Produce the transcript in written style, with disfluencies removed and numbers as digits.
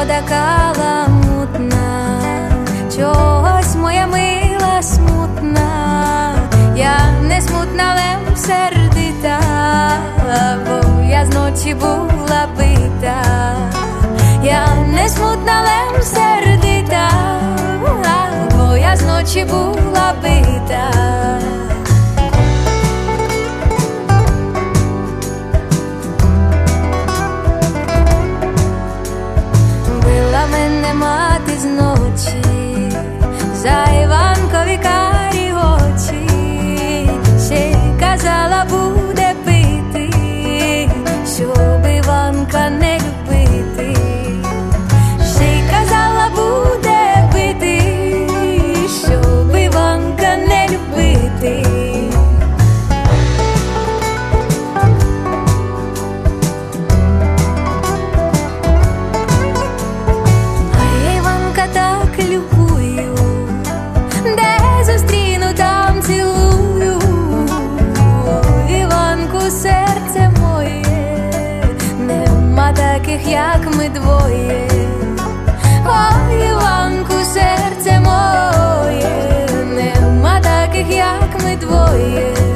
така ламутна, чогось моя мила смутна. Я не смутна, але сердита, бо я зночі була бита. Я не смутна, але сердита, бо я зночі була бита. Била мене мати зночі за Іванкові карі очі, ще казала, буде пити, щоб Іванка не любити. Ще й казала, буде пити, щоб Іванка не любити. А я Іванка так любую, де зустріну, там цілую. Іванку, серце моє, нема таких, як ми двоє. Ой, Іванку, серце моє, нема таких, як ми двоє.